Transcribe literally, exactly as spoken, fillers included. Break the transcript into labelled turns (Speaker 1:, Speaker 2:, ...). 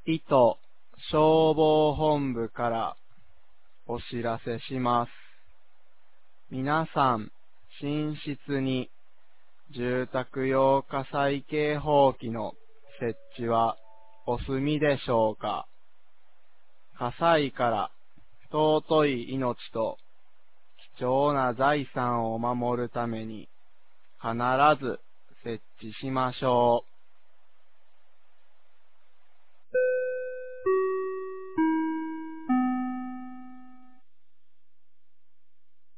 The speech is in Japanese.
Speaker 1: いと消防本部からお知らせします。皆さん、寝室に住宅用火災警報器の設置はお済みでしょうか。火災から尊い命と貴重な財産を守るために必ず設置しましょう。